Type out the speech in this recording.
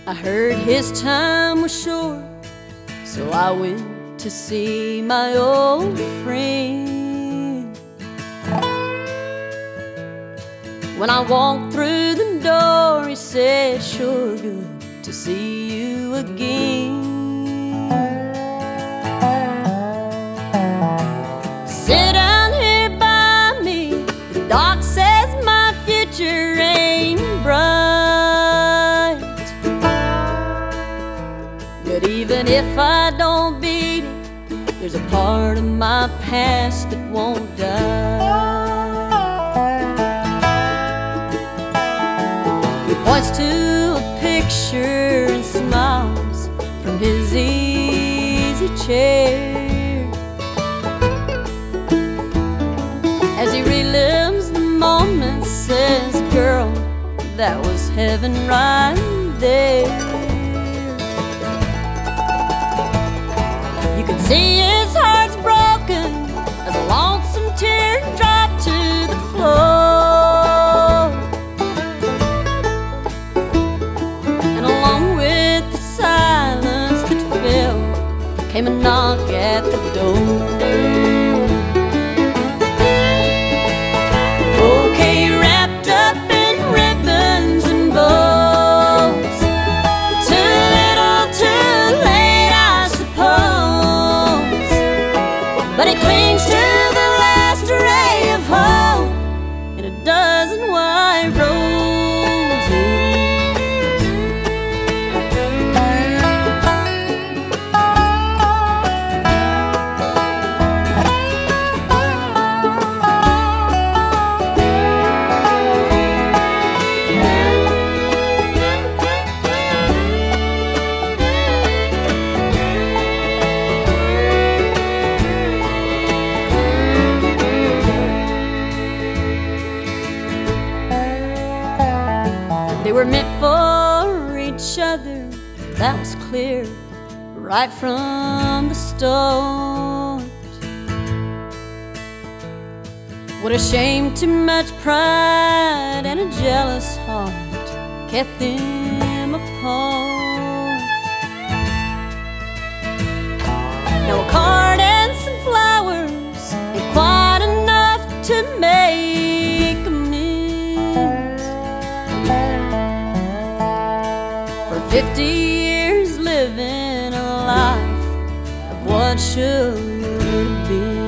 I heard his time was short, so I went to see my old friend. When I walked through the door, he said, "Sure good to see you again. Sit down here by me. The doc says my future ain't bright, but even if I don't beat it, there's a part of my past that won't die." He points to a picture and smiles from his easy chair as he relives the moment. Says, "Girl, that was heaven right there." You can see his heart's broken as a lonesome tear dropped to the floor. And along with the silence that fell came a knock at the door. Okay, wrapped up in ribbons and bows, too little too late, I suppose, but it clings to the last ray of hope in a dozen white roses. They were meant for each other, that was clear right from the start. What a shame too much pride and a jealous heart kept them apart. Now a card and some flowers ain't quite enough to make amends for 50 years living a life of what should have been.